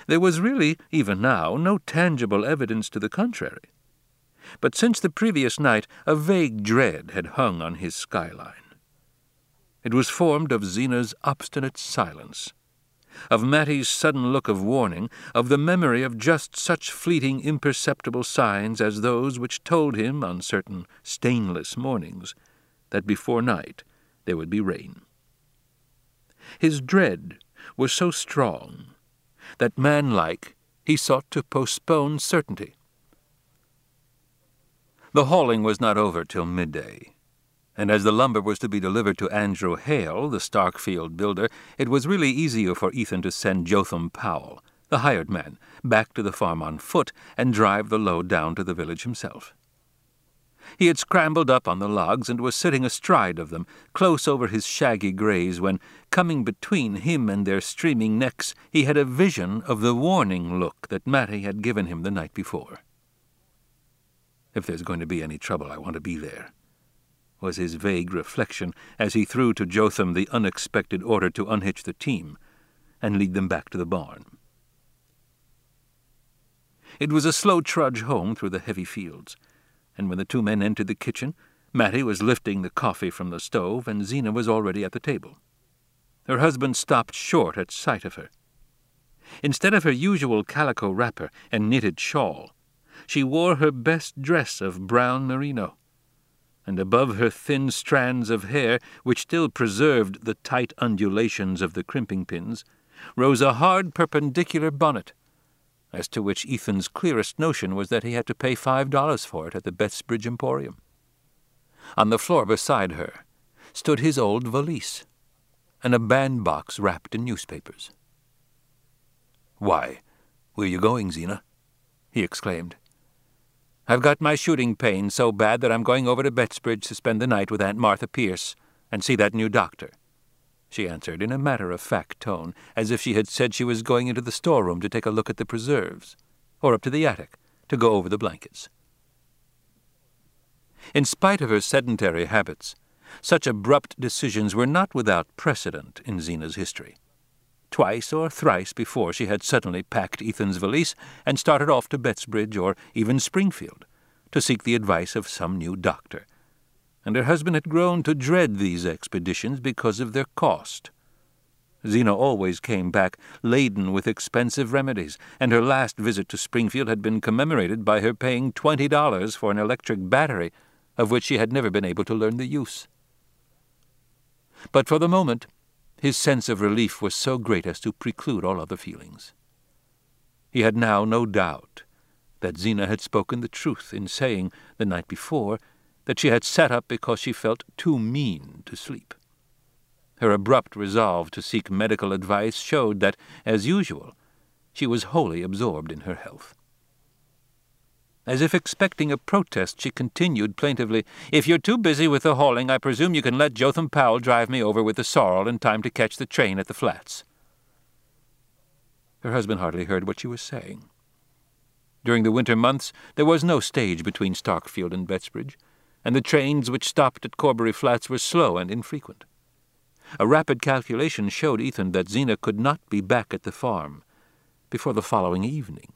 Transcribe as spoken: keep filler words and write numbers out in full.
There was really, even now, no tangible evidence to the contrary. But since the previous night, a vague dread had hung on his skyline. It was formed of Zena's obstinate silence, of Mattie's sudden look of warning, of the memory of just such fleeting, imperceptible signs as those which told him, on certain stainless mornings, that before night there would be rain. His dread was so strong that, manlike, he sought to postpone certainty. The hauling was not over till midday, and as the lumber was to be delivered to Andrew Hale, the Starkfield builder, it was really easier for Ethan to send Jotham Powell, the hired man, back to the farm on foot and drive the load down to the village himself. He had scrambled up on the logs and was sitting astride of them, close over his shaggy greys, when, coming between him and their streaming necks, he had a vision of the warning look that Mattie had given him the night before. "If there's going to be any trouble, I want to be there," was his vague reflection as he threw to Jotham the unexpected order to unhitch the team and lead them back to the barn. It was a slow trudge home through the heavy fields, and when the two men entered the kitchen, Mattie was lifting the coffee from the stove, and Zena was already at the table. Her husband stopped short at sight of her. Instead of her usual calico wrapper and knitted shawl, she wore her best dress of brown merino, and above her thin strands of hair, which still preserved the tight undulations of the crimping pins, rose a hard perpendicular bonnet, as to which Ethan's clearest notion was that he had to pay five dollars for it at the Bettsbridge Emporium. On the floor beside her stood his old valise, and a bandbox wrapped in newspapers. "Why, where you going, Zena?" he exclaimed. "I've got my shooting pain so bad that I'm going over to Bettsbridge to spend the night with Aunt Martha Pierce and see that new doctor," she answered in a matter-of-fact tone, as if she had said she was going into the storeroom to take a look at the preserves, or up to the attic to go over the blankets. In spite of her sedentary habits, such abrupt decisions were not without precedent in Zena's history. Twice or thrice before she had suddenly packed Ethan's valise and started off to Bettsbridge or even Springfield to seek the advice of some new doctor, and her husband had grown to dread these expeditions because of their cost. Zena always came back laden with expensive remedies, and her last visit to Springfield had been commemorated by her paying twenty dollars for an electric battery of which she had never been able to learn the use. But for the moment, his sense of relief was so great as to preclude all other feelings. He had now no doubt that Zena had spoken the truth in saying, the night before, that she had sat up because she felt too mean to sleep. Her abrupt resolve to seek medical advice showed that, as usual, she was wholly absorbed in her health. As if expecting a protest, she continued plaintively, "If you're too busy with the hauling, I presume you can let Jotham Powell drive me over with the sorrel in time to catch the train at the flats." Her husband hardly heard what she was saying. During the winter months there was no stage between Starkfield and Bettsbridge, and the trains which stopped at Corbury Flats were slow and infrequent. A rapid calculation showed Ethan that Zena could not be back at the farm before the following evening.